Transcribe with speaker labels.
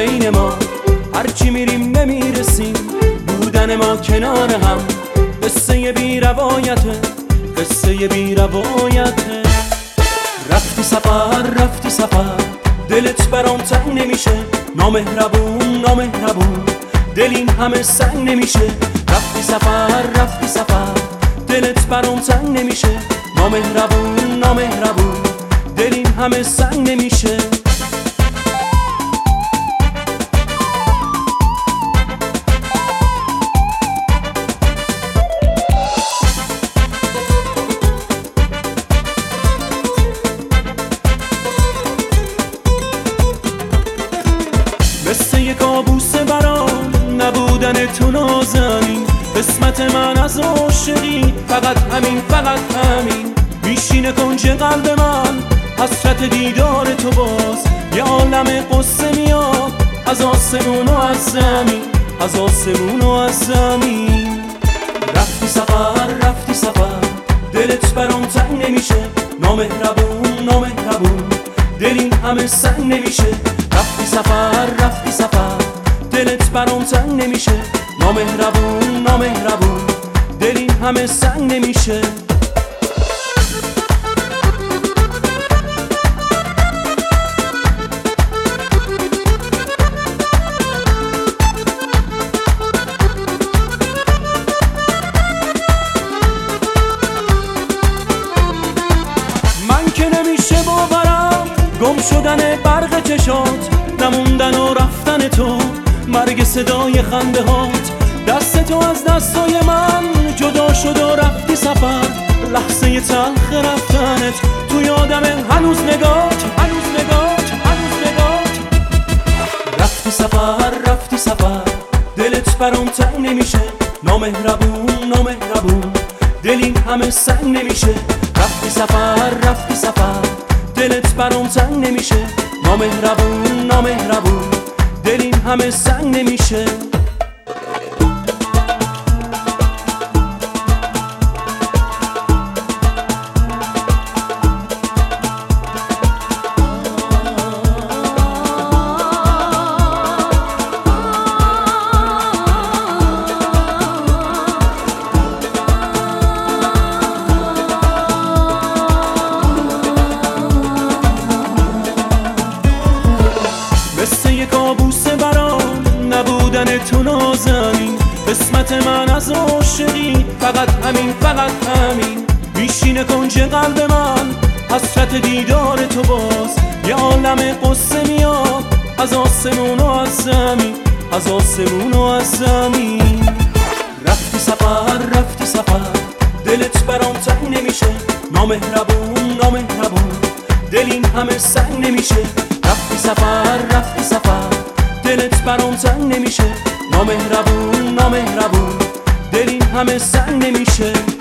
Speaker 1: بین ما، هرچی میریم نمیرسیم، بودن ما کنار هم قصه بی روایته، قصه بی روایته. رفتی سفر دلت برام تنگ نمیشه، نامهربون نامهربون دل این همه سنگ نمیشه. رفتی سفر دلت برام تنگ نمیشه، نامهربون نامهربون دل این همه سنگ نمیشه. مثل یک کابوسه برام نبودن تو نازنین، قسمت من از عاشقی فقط همین فقط همین. میشینه کنج قلب من حسرت دیدار تو، باز یه عالم قصه میاد از آسمون و از زمین، از آسمون و از زمین. رفتی سفر دلت برام تنگ نمیشه، نامهربون نامهربون دل این همه سنگ نمیشه. رفتی سفر دلت برام تنگ نمیشه، نامهربون نامهربون دل این همه سنگ نمیشه. من که نمیشه باورم گم شدن برق چشات، نموندن و رفتن تو، مرگ صدای خنده هات. دست تو از دستای من جدا شد و رفتی سفر، لحظه تلخ رفتنت تو یادمه هنوز نگات، هنوز نگات، هنوز نگات. رفتی سفر دلت برام تنگ نمیشه، نامهربون نامهربون دل این همه سنگ نمیشه. رفتی سفر دلت برام تنگ نمیشه، نامهربون نامهربون دل این همه سنگ نمیشه. مثل یک کابوسه برام نبودن تو نازنین، قسمت من از عاشقی فقط همین فقط همین. میشینه کنج قلب من حسرت دیدار تو، باز یه عالم قصه میاد از آسمون و از زمین، از آسمون و از زمین. رفتی سفر دلت برام تنگ نمیشه، نامهربون نامهربون دل این همه سنگ نمیشه. رفتی سفر دلت برام تنگ نمیشه، نامهربون نامهربون دل این همه سنگ نمیشه.